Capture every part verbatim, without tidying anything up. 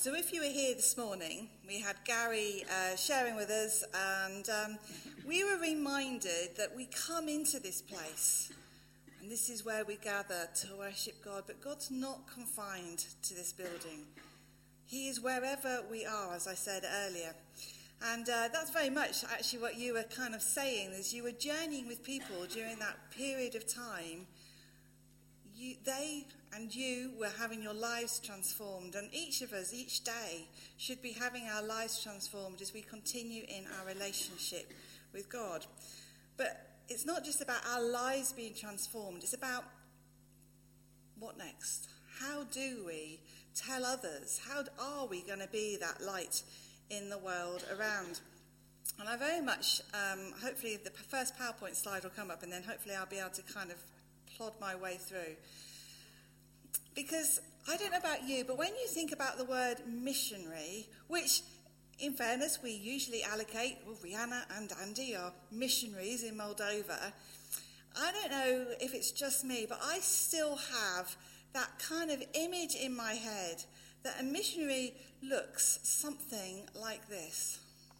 So if you were here this morning, we had Gary uh, sharing with us, and um, we were reminded that we come into this place, and this is where we gather to worship God, but God's not confined to this building. He is wherever we are, as I said earlier. And uh, that's very much actually what you were kind of saying, as you were journeying with people during that period of time. You, they and you were having your lives transformed, and each of us, each day, should be having our lives transformed as we continue in our relationship with God. But it's not just about our lives being transformed, it's about what next? How do we tell others? How are we going to be that light in the world around? And I very much, um, hopefully the first PowerPoint slide will come up, and then hopefully I'll be able to kind of plod my way through. Because I don't know about you, but when you think about the word missionary, which in fairness we usually allocate, well, Rihanna and Andy are missionaries in Moldova. I don't know if it's just me, but I still have that kind of image in my head that a missionary looks something like this.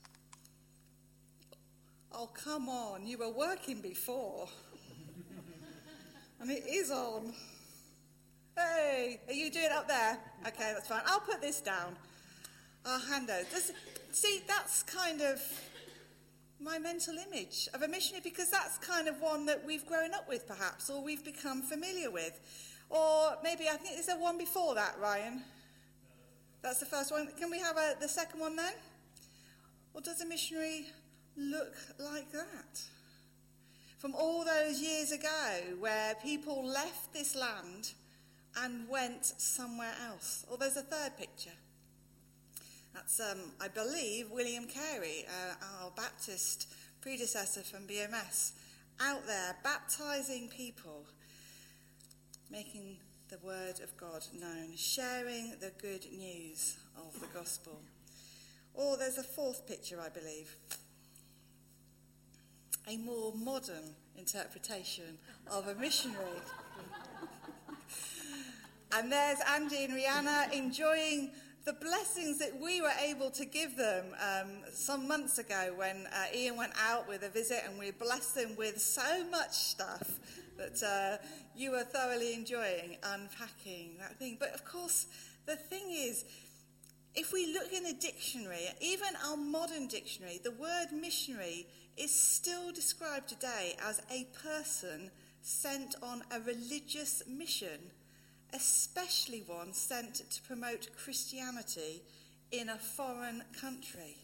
Oh, come on, you were working before. And it is on. Hey, are you doing it up there? Okay, that's fine. I'll put this down. I'll hand over. This, see, that's kind of my mental image of a missionary, because that's kind of one that we've grown up with, perhaps, or we've become familiar with. Or maybe, I think, is there one before that, Ryan? That's the first one. Can we have a, the second one then? Or does a missionary look like that? From all those years ago where people left this land and went somewhere else. Or there's a third picture. That's, um, I believe, William Carey, uh, our Baptist predecessor from B M S, out there baptising people, making the word of God known, sharing the good news of the gospel. Or there's a fourth picture, I believe. A more modern interpretation of a missionary. And there's Andy and Rihanna enjoying the blessings that we were able to give them um, some months ago when uh, Ian went out with a visit, and we blessed them with so much stuff that uh, you were thoroughly enjoying unpacking that thing. But of course, the thing is, if we look in a dictionary, even our modern dictionary, the word missionary is still described today as a person sent on a religious mission, especially one sent to promote Christianity in a foreign country.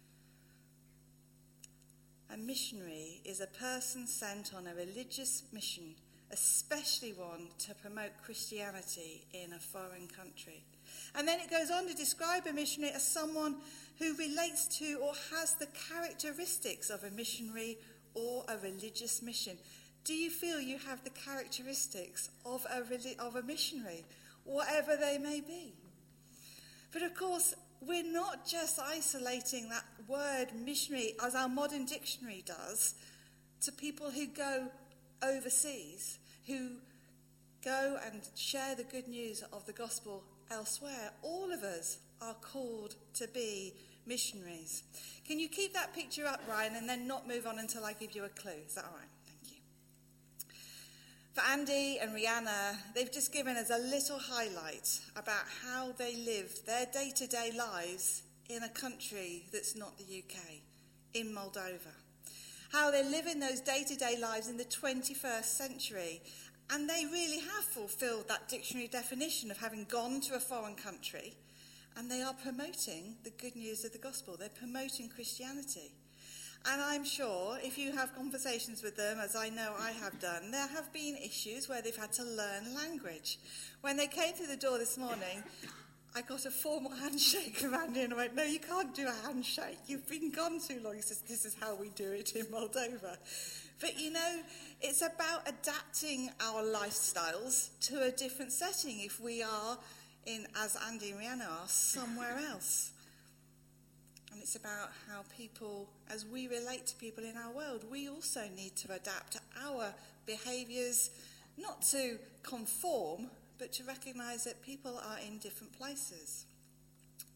A missionary is a person sent on a religious mission, especially one to promote Christianity in a foreign country. And then it goes on to describe a missionary as someone who relates to or has the characteristics of a missionary or a religious mission. Do you feel you have the characteristics of a, of a missionary, whatever they may be? But of course, we're not just isolating that word missionary, as our modern dictionary does, to people who go overseas, who go and share the good news of the gospel elsewhere. All of us are called to be missionaries. Can you keep that picture up, Ryan, and then not move on until I give you a clue? Is that all right? Thank you. For Andy and Rihanna, they've just given us a little highlight about how they live their day-to-day lives in a country that's not the U K, in Moldova. How they live in those day-to-day lives in the twenty-first century. And they really have fulfilled that dictionary definition of having gone to a foreign country, and they are promoting the good news of the gospel. They're promoting Christianity. And I'm sure if you have conversations with them, as I know I have done, there have been issues where they've had to learn language. When they came through the door this morning, I got a formal handshake from Andy, and I went, no, you can't do a handshake. You've been gone too long. He says, this is how we do it in Moldova. But, you know, it's about adapting our lifestyles to a different setting if we are, in, as Andy and Rihanna are, somewhere else. And it's about how people, as we relate to people in our world, we also need to adapt our behaviours, not to conform, but to recognise that people are in different places.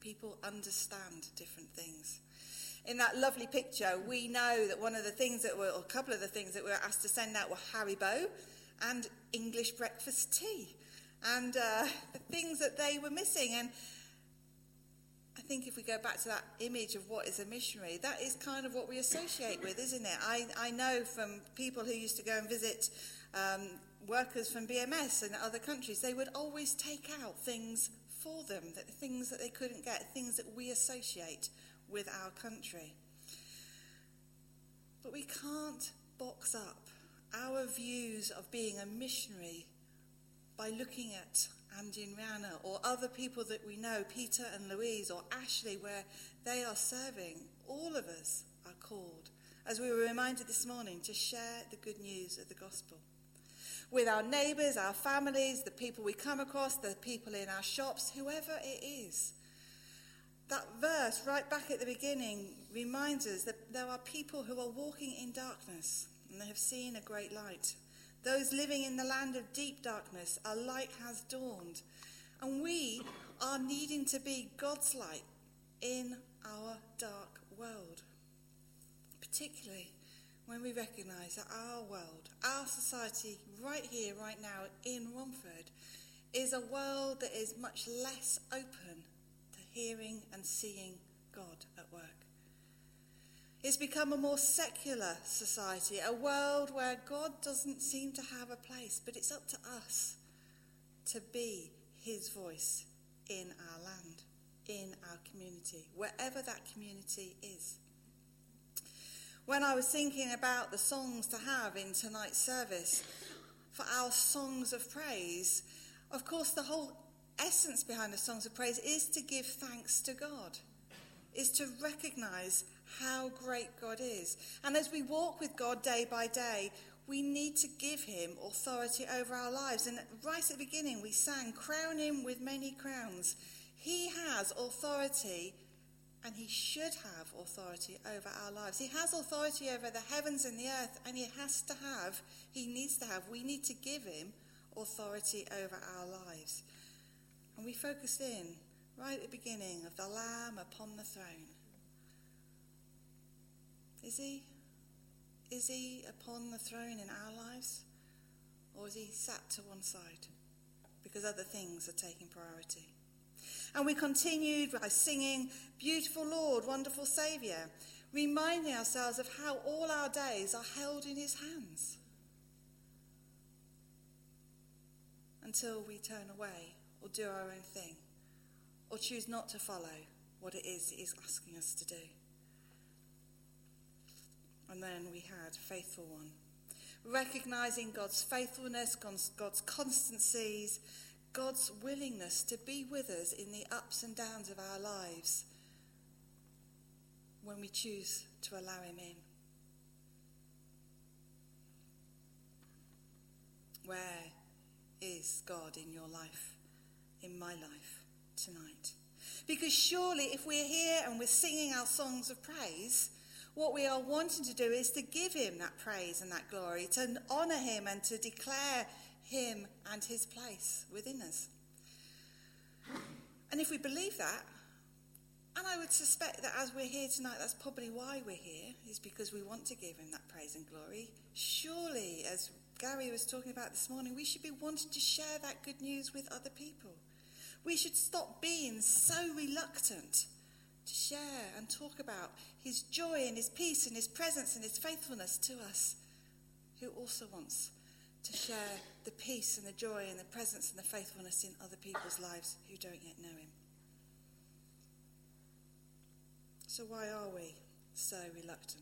people understand different things. In that lovely picture, we know that one of the things that were, or a couple of the things that we were asked to send out were Haribo and English breakfast tea, and uh, the things that they were missing. And I think if we go back to that image of what is a missionary, that is kind of what we associate with, isn't it? I, I know from people who used to go and visit um, workers from B M S and other countries, they would always take out things for them, that things that they couldn't get, things that we associate with our country. But we can't box up our views of being a missionary by looking at Andy and Rihanna or other people that we know, Peter and Louise or Ashley, where they are serving. All of us are called, as we were reminded this morning, to share the good news of the gospel with our neighbours, our families, the people we come across, the people in our shops, whoever it is. That verse right back at the beginning reminds us that there are people who are walking in darkness and they have seen a great light. Those living in the land of deep darkness, a light has dawned. And we are needing to be God's light in our dark world. Particularly when we recognise that our world, our society right here, right now in Romford, is a world that is much less open hearing and seeing God at work. It's become a more secular society, a world where God doesn't seem to have a place, but it's up to us to be his voice in our land, in our community, wherever that community is. When I was thinking about the songs to have in tonight's service, for our songs of praise, of course the whole essence behind the songs of praise is to give thanks to God, is to recognise how great God is. And as we walk with God day by day, we need to give him authority over our lives. And right at the beginning we sang, crown him with many crowns. He has authority, and he should have authority over our lives. He has authority over the heavens and the earth, and he has to have, he needs to have, we need to give him authority over our lives. And we focused in right at the beginning of the Lamb upon the throne. Is he? Is he upon the throne in our lives? Or is he sat to one side because other things are taking priority? And we continued by singing, Beautiful Lord, Wonderful Saviour, reminding ourselves of how all our days are held in his hands until we turn away or do our own thing, or choose not to follow what it is he's asking us to do. And then we had Faithful One, recognising God's faithfulness, God's, God's constancies, God's willingness to be with us in the ups and downs of our lives when we choose to allow him in. Where is God in your life? In my life tonight? Because surely if we're here and we're singing our songs of praise, what we are wanting to do is to give him that praise and that glory, to honour him and to declare him and his place within us. And if we believe that, and I would suspect that as we're here tonight, that's probably why we're here, is because we want to give him that praise and glory. Surely, as Gary was talking about this morning, we should be wanting to share that good news with other people. We should stop being so reluctant to share and talk about his joy and his peace and his presence and his faithfulness to us, who also wants to share the peace and the joy and the presence and the faithfulness in other people's lives who don't yet know him. So why are we so reluctant?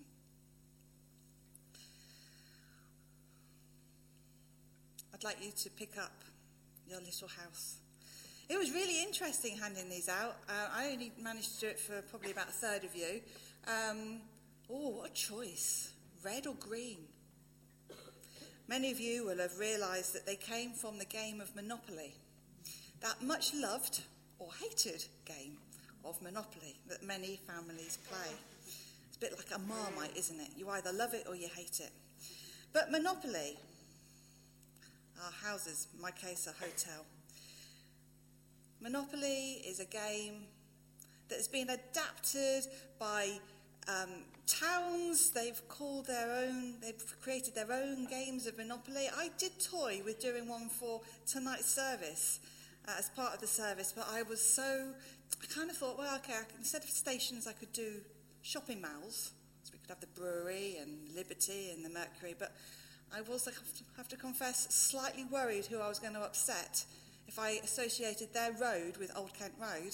I'd like you to pick up your little house. It was really interesting handing these out. Uh, I only managed to do it for probably about a third of you. Um, oh, what a choice. Red or green? Many of you will have realised that they came from the game of Monopoly. That much loved or hated game of Monopoly that many families play. It's a bit like a Marmite, isn't it? You either love it or you hate it. But Monopoly, our houses, in my case, a hotel. Monopoly is a game that's been adapted by um, towns. They've called their own, they've created their own games of Monopoly. I did toy with doing one for tonight's service uh, as part of the service, but I was so, I kind of thought, well, okay, I can, instead of stations, I could do shopping malls. So we could have the Brewery and Liberty and the Mercury, but I was, I have to confess, slightly worried who I was going to upset if I associated their road with Old Kent Road.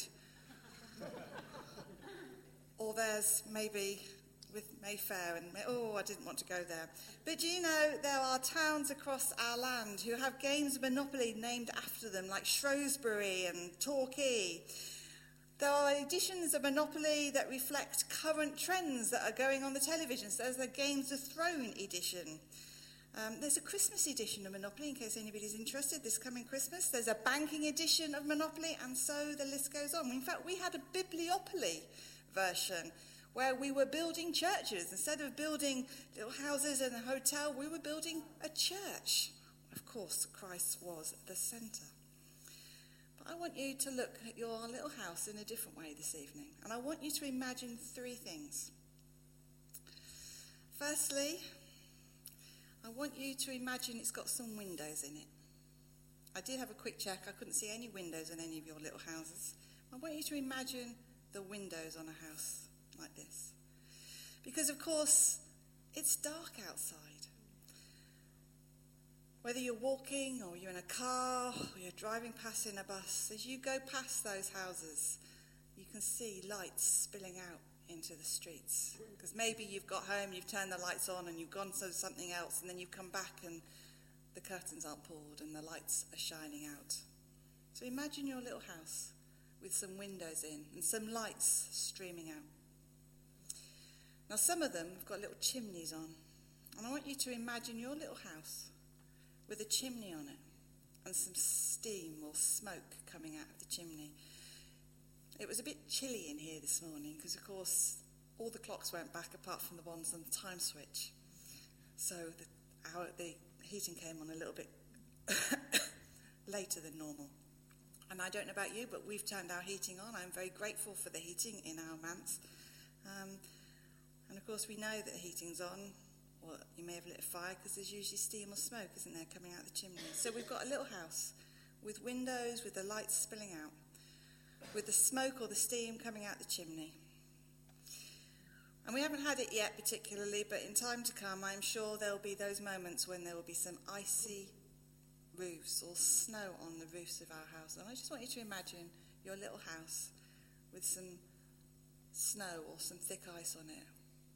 Or theirs maybe with Mayfair, and oh, I didn't want to go there. But do you know, there are towns across our land who have games of Monopoly named after them, like Shrewsbury and Torquay. There are editions of Monopoly that reflect current trends that are going on the television. So there's the Games of Thrones edition. Um, there's a Christmas edition of Monopoly, in case anybody's interested, this coming Christmas. There's a banking edition of Monopoly, and so the list goes on. In fact, we had a Bibliopoly version where we were building churches. Instead of building little houses and a hotel, we were building a church. Of course, Christ was the centre. But I want you to look at your little house in a different way this evening. And I want you to imagine three things. Firstly, I want you to imagine it's got some windows in it. I did have a quick check. I couldn't see any windows in any of your little houses. I want you to imagine the windows on a house like this. Because, of course, it's dark outside. Whether you're walking or you're in a car or you're driving past in a bus, as you go past those houses, you can see lights spilling out into the streets. Because maybe you've got home, you've turned the lights on and you've gone to something else, and then you've come back and the curtains aren't pulled and the lights are shining out. So imagine your little house with some windows in and some lights streaming out. Now, some of them have got little chimneys on, and I want you to imagine your little house with a chimney on it and some steam or smoke coming out of the chimney. It was a bit chilly in here this morning because, of course, all the clocks went back apart from the ones on the time switch. So the, our, the heating came on a little bit later than normal. And I don't know about you, but we've turned our heating on. I'm very grateful for the heating in our manse. Um, and, of course, we know that the heating's on. Well, you may have lit a fire because there's usually steam or smoke, isn't there, coming out the chimney. So we've got a little house with windows, with the lights spilling out, with the smoke or the steam coming out the chimney. And we haven't had it yet particularly, but in time to come, I'm sure there'll be those moments when there will be some icy roofs or snow on the roofs of our house. And I just want you to imagine your little house with some snow or some thick ice on it.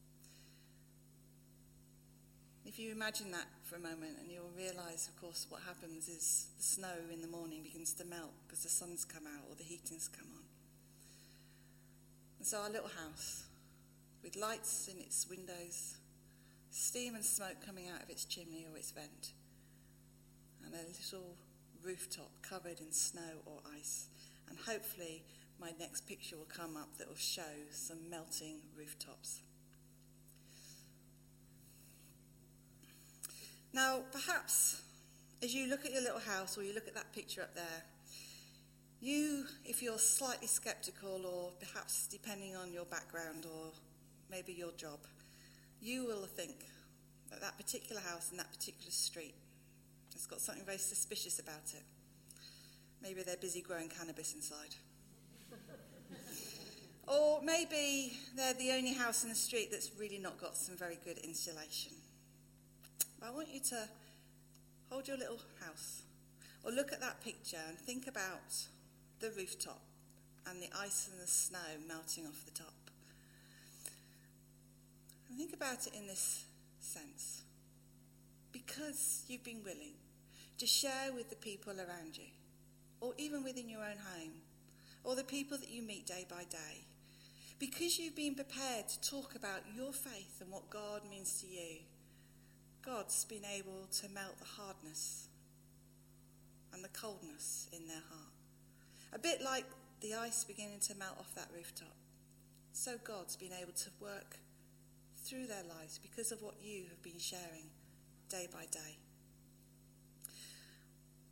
If you imagine that for a moment, and you'll realise, of course, what happens is the snow in the morning begins to melt because the sun's come out or the heating's come on. And so our little house, with lights in its windows, steam and smoke coming out of its chimney or its vent, and a little rooftop covered in snow or ice. And hopefully my next picture will come up that will show some melting rooftops. Now, perhaps as you look at your little house or you look at that picture up there, you, if you're slightly sceptical, or perhaps depending on your background or maybe your job, you will think that that particular house in that particular street has got something very suspicious about it. Maybe they're busy growing cannabis inside. Or maybe they're the only house in the street that's really not got some very good insulation. But I want you to hold your little house or look at that picture and think about the rooftop and the ice and the snow melting off the top. And think about it in this sense. Because you've been willing to share with the people around you, or even within your own home, or the people that you meet day by day, because you've been prepared to talk about your faith and what God means to you, God's been able to melt the hardness and the coldness in their heart. A bit like the ice beginning to melt off that rooftop. So God's been able to work through their lives because of what you have been sharing day by day.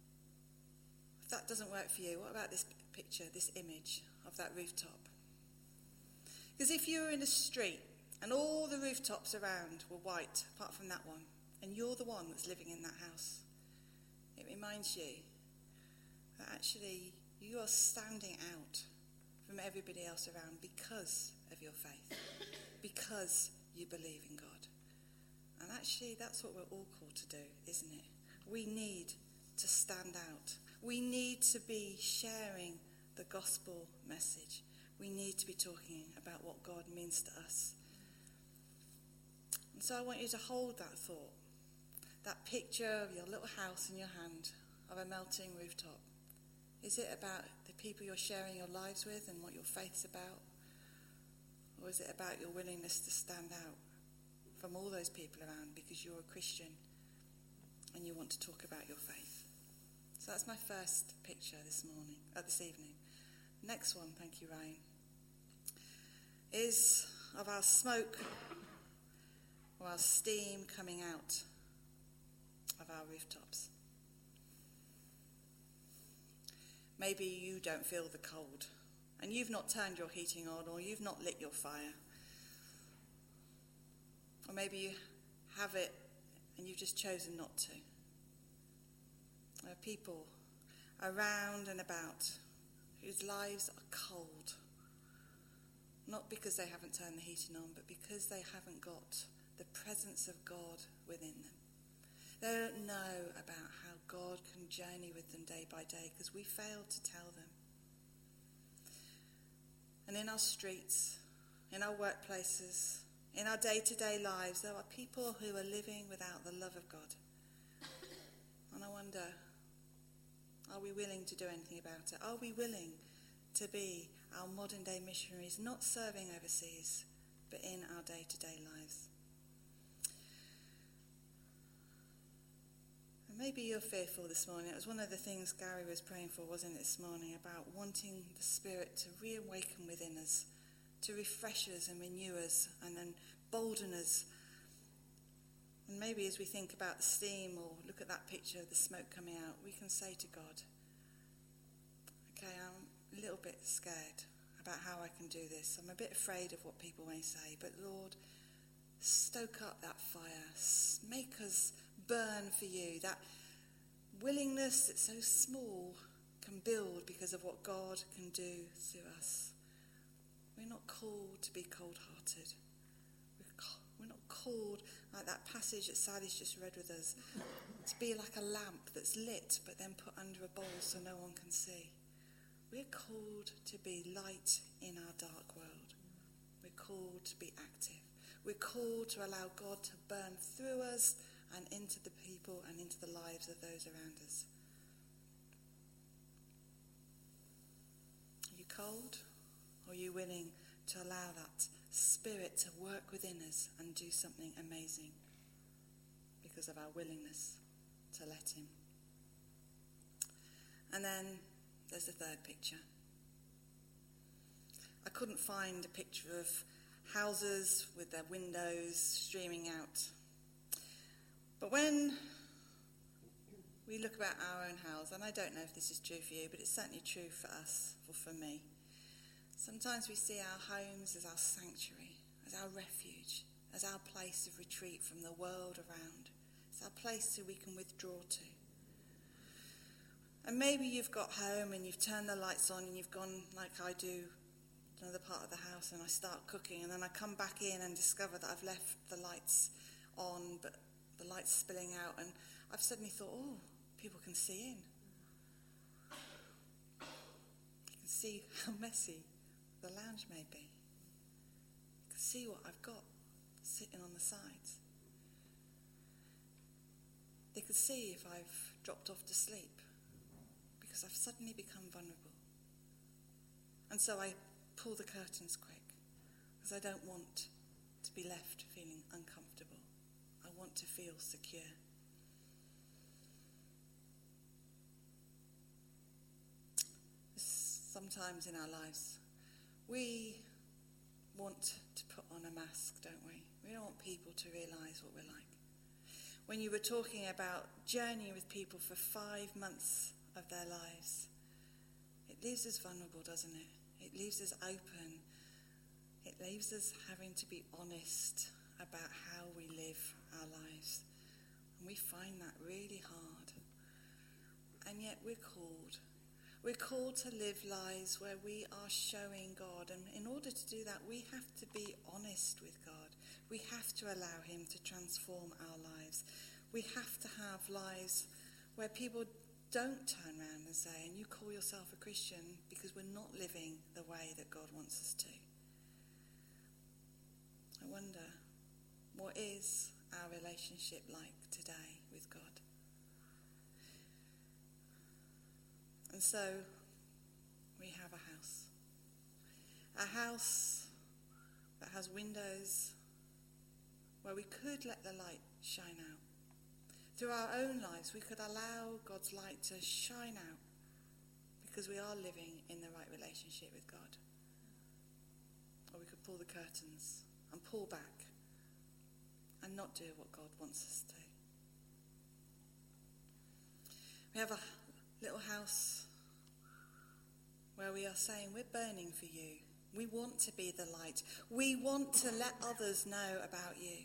If that doesn't work for you, what about this picture, this image of that rooftop? Because if you were in a street and all the rooftops around were white, apart from that one, and you're the one that's living in that house, it reminds you that actually you are standing out from everybody else around because of your faith, because you believe in God. And actually that's what we're all called to do, isn't it? We need to stand out. We need to be sharing the gospel message. We need to be talking about what God means to us. And so I want you to hold that thought, that picture of your little house in your hand, of a melting rooftop. Is it about the people you're sharing your lives with and what your faith's about? Or is it about your willingness to stand out from all those people around because you're a Christian and you want to talk about your faith? So that's my first picture this morning, uh, this evening. Next one, thank you, Ryan, is of our smoke or our steam coming out of our rooftops. Maybe you don't feel the cold and you've not turned your heating on, or you've not lit your fire. Or maybe you have it and you've just chosen not to. There are people around and about whose lives are cold. Not because they haven't turned the heating on, but because they haven't got the presence of God within them. They don't know about how God can journey with them day by day because we failed to tell them. And in our streets, in our workplaces, in our day-to-day lives, there are people who are living without the love of God. And I wonder, are we willing to do anything about it? Are we willing to be our modern-day missionaries, not serving overseas, but in our day-to-day lives? And maybe you're fearful this morning. It was one of the things Gary was praying for, wasn't it, this morning, about wanting the Spirit to reawaken within us, to refresh us and renew us and then bolden us. And maybe as we think about the steam or look at that picture of the smoke coming out, we can say to God, okay, I'm a little bit scared about how I can do this. I'm a bit afraid of what people may say, but Lord, stoke up that fire. Make us burn for you. That willingness that's so small can build because of what God can do through us. We're not called to be cold-hearted. We're not called, like that passage that Sally's just read with us, to be like a lamp that's lit but then put under a bowl so no one can see. We're called to be light in our dark world. We're called to be active. We're called to allow God to burn through us and into the people and into the lives of those around us. Are you cold? Or are you willing to allow that Spirit to work within us and do something amazing because of our willingness to let him? And then there's the third picture. I couldn't find a picture of houses with their windows streaming out. But when we look about our own house, and I don't know if this is true for you, but it's certainly true for us, or for me. Sometimes we see our homes as our sanctuary, as our refuge, as our place of retreat from the world around. It's our place that we can withdraw to. And maybe you've got home and you've turned the lights on and you've gone like I do to another part of the house and I start cooking and then I come back in and discover that I've left the lights on but the light's spilling out and I've suddenly thought, oh, people can see in. You can see how messy the lounge may be. You can see what I've got sitting on the sides. They could see if I've dropped off to sleep because I've suddenly become vulnerable. And so I pull the curtains quick because I don't want to be left feeling uncomfortable. I want to feel secure. Sometimes in our lives, we want to put on a mask, don't we? We don't want people to realise what we're like. When you were talking about journeying with people for five months of their lives, it leaves us vulnerable, doesn't it? It leaves us open. It leaves us having to be honest about how we live our lives. And we find that really hard. And yet we're called. We're called to live lives where we are showing God. And in order to do that, we have to be honest with God. We have to allow him to transform our lives. We have to have lives where people don't turn around and say, and you call yourself a Christian, because we're not living the way that God wants us to. I wonder, what is our relationship like today with God? And so, we have a house. A house that has windows where we could let the light shine out. Through our own lives, we could allow God's light to shine out because we are living in the right relationship with God. Or we could pull the curtains and pull back and not do what God wants us to. We have a little house where we are saying, we're burning for you. We want to be the light. We want to let others know about you.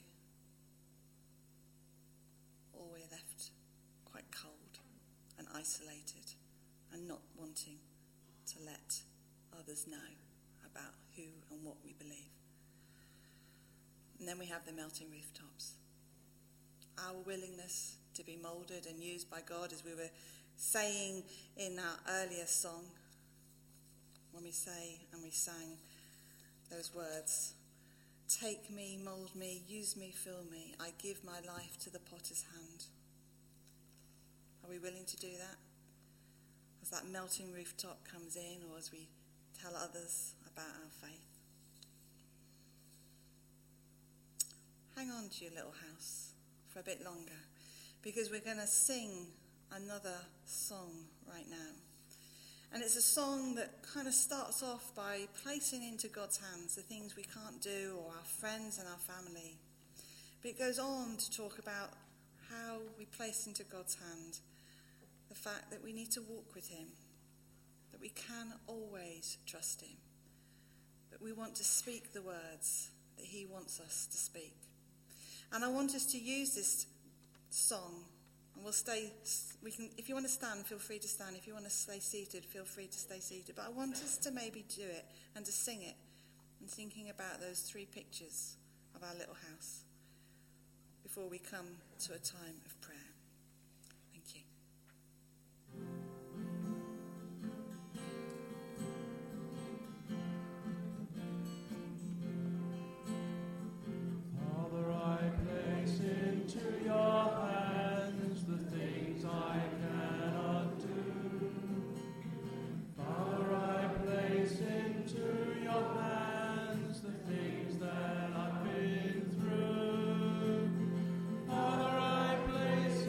Or we're left quite cold and isolated and not wanting to let others know about who and what we believe. And then we have the melting rooftops. Our willingness to be moulded and used by God, as we were saying in our earlier song, when we say and we sang those words, take me, mould me, use me, fill me, I give my life to the potter's hand. Are we willing to do that? As that melting rooftop comes in, or as we tell others about our faith? Hang on to your little house for a bit longer, because we're going to sing another song right now. And it's a song that kind of starts off by placing into God's hands the things we can't do, or our friends and our family. But it goes on to talk about how we place into God's hand the fact that we need to walk with him, that we can always trust him, that we want to speak the words that he wants us to speak. And I want us to use this song. And we'll stay, we can, if you want to stand, feel free to stand. If you want to stay seated, feel free to stay seated. But I want us to maybe do it and to sing it, and thinking about those three pictures of our little house before we come to a time of prayer. Thank you. Father, I place into your hands the things I cannot do. Father, I place into your hands the things that I've been through. Father, I place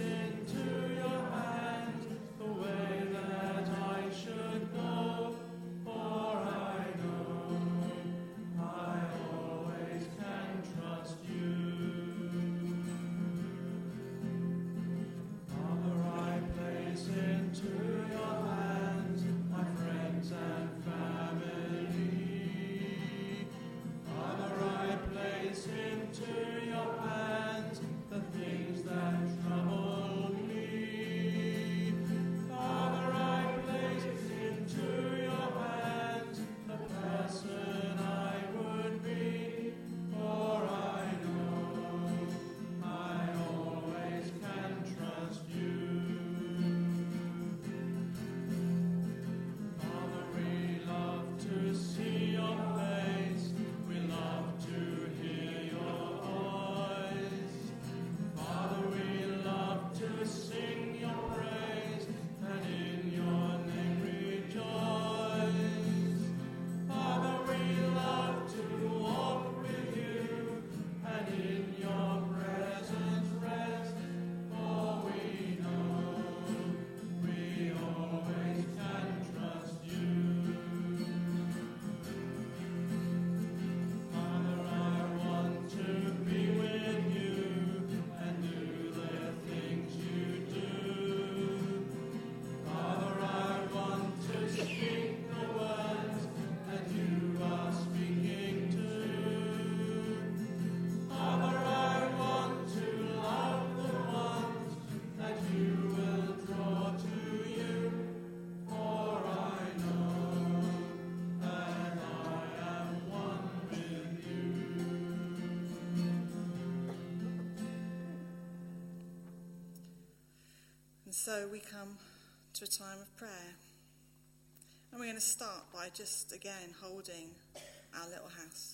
So we come to a time of prayer. And we're going to start by just, again, holding our little house.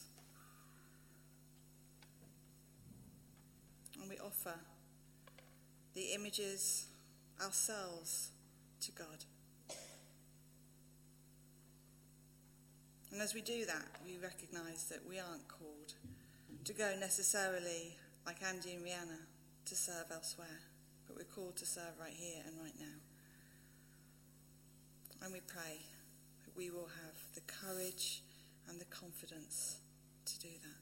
And we offer the images ourselves to God. And as we do that, we recognise that we aren't called to go necessarily, like Andy and Rihanna, to serve elsewhere. But we're called to serve right here and right now. And we pray that we will have the courage and the confidence to do that.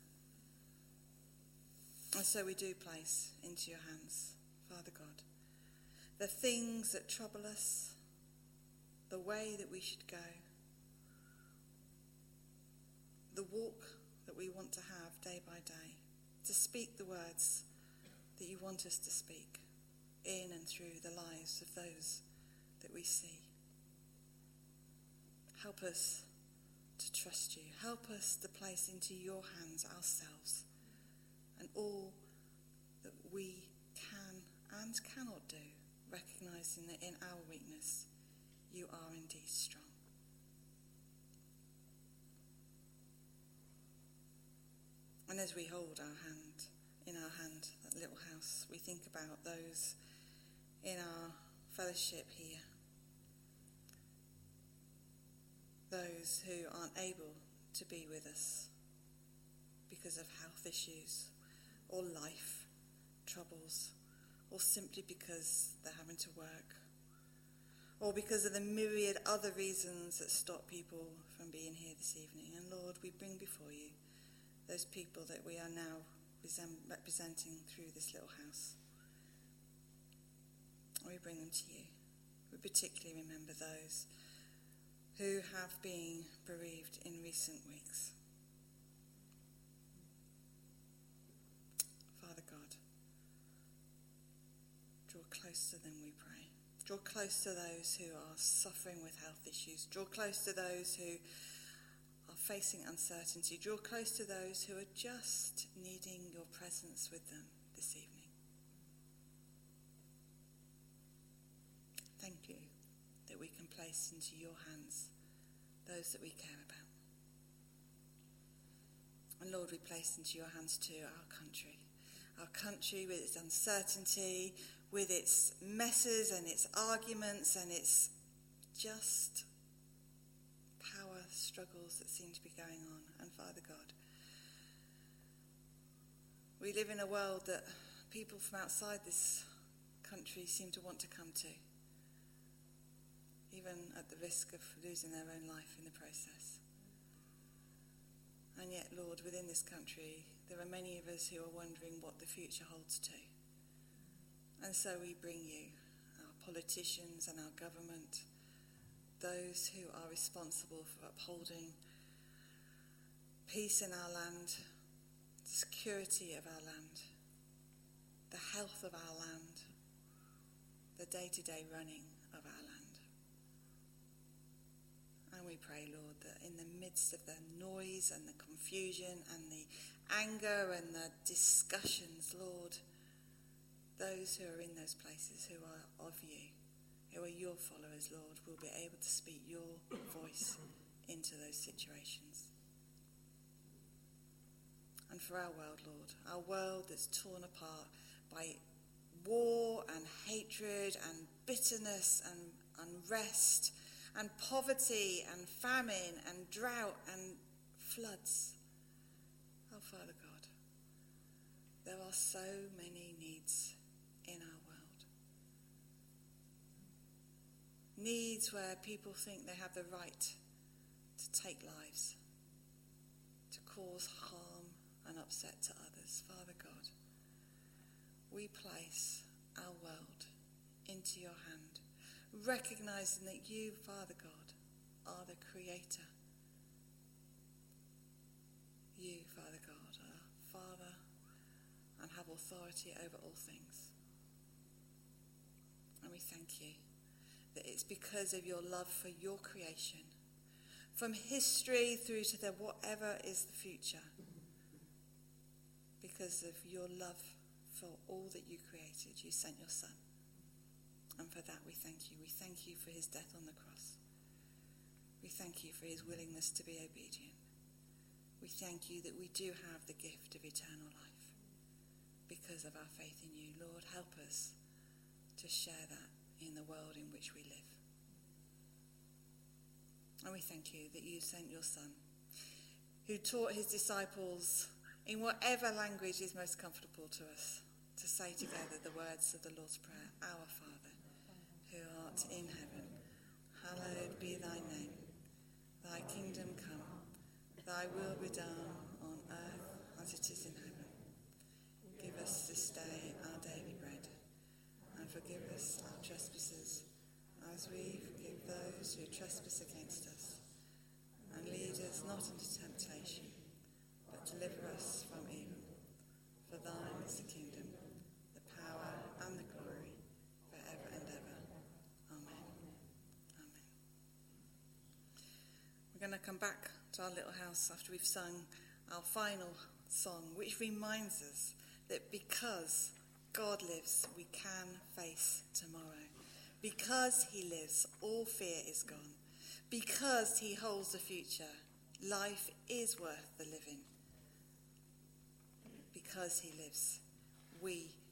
And so we do place into your hands, Father God, the things that trouble us, the way that we should go, the walk that we want to have day by day, to speak the words that you want us to speak in and through the lives of those that we see. Help us to trust you. Help us to place into your hands ourselves and all that we can and cannot do, recognizing that in our weakness you are indeed strong. And as we hold our hand, in our hand, that little house, we think about those in our fellowship here, those who aren't able to be with us because of health issues or life troubles, or simply because they're having to work, or because of the myriad other reasons that stop people from being here this evening. And Lord, we bring before you those people that we are now representing through this little house. We bring them to you. We particularly remember those who have been bereaved in recent weeks. Father God, draw close to them, we pray. Draw close to those who are suffering with health issues. Draw close to those who are facing uncertainty. Draw close to those who are just needing your presence with them this evening. Thank you that we can place into your hands those that we care about. And Lord, we place into your hands too our country. Our country with its uncertainty, with its messes and its arguments and its just power struggles that seem to be going on. And Father God, we live in a world that people from outside this country seem to want to come to, even at the risk of losing their own life in the process. And yet, Lord, within this country, there are many of us who are wondering what the future holds too. And so we bring you, our politicians and our government, those who are responsible for upholding peace in our land, the security of our land, the health of our land, the day-to-day running of our land. And we pray, Lord, that in the midst of the noise and the confusion and the anger and the discussions, Lord, those who are in those places who are of you, who are your followers, Lord, will be able to speak your voice into those situations. And for our world, Lord, our world that's torn apart by war and hatred and bitterness and unrest and poverty and famine and drought and floods. Oh, Father God, there are so many needs in our world. Needs where people think they have the right to take lives, to cause harm and upset to others. Father God, we place our world into your hand, recognizing that you, Father God, are the creator. You, Father God, are Father and have authority over all things. And we thank you that it's because of your love for your creation, from history through to the whatever is the future, because of your love for all that you created, you sent your Son. And for that we thank you. We thank you for his death on the cross. We thank you for his willingness to be obedient. We thank you that we do have the gift of eternal life because of our faith in you. Lord, help us to share that in the world in which we live. And we thank you that you sent your Son, who taught his disciples in whatever language is most comfortable to us, to say together the words of the Lord's Prayer. Our Father, who art in heaven, hallowed be thy name. Thy kingdom come, thy will be done on earth as it is in heaven. Give us this day our daily bread, and forgive us our trespasses, as we forgive those who trespass against us. And lead us not into temptation, but deliver us from evil. For thine is the kingdom, the power, and the glory, forever and ever. Amen. Amen. We're going to come back to our little house after we've sung our final song, which reminds us that because God lives, we can face tomorrow. Because he lives, all fear is gone. Because he holds the future, life is worth the living. Because he lives, we